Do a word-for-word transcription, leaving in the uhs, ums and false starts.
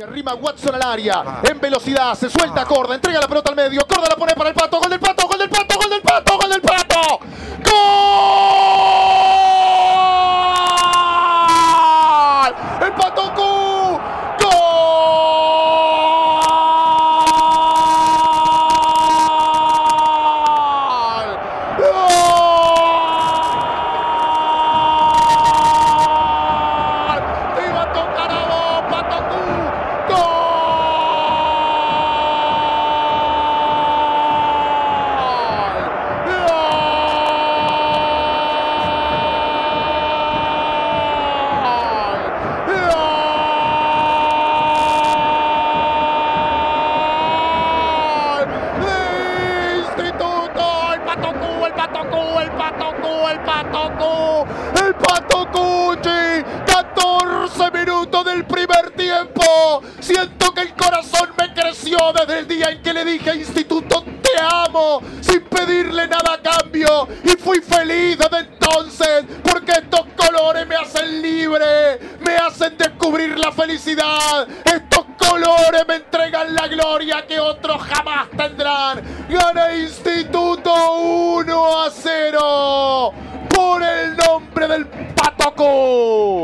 Que rima Watson al área, en velocidad, se suelta Corda, entrega la pelota al medio, Corda la pone para el Pato, gol del Pato, gol del Pato, gol del Pato, gol del Pato, ¡gol! El Pato Q, el Pato Cuchi, catorce minutos del primer tiempo. Siento que el corazón me creció desde el día en que le dije a Instituto te amo, sin pedirle nada a cambio, y fui feliz desde entonces, porque estos colores me hacen libre, me hacen descubrir la felicidad. Estos colores me entregan la gloria que otros jamás tendrán. Gana Instituto uno a cero. Por el nombre del Pato Q.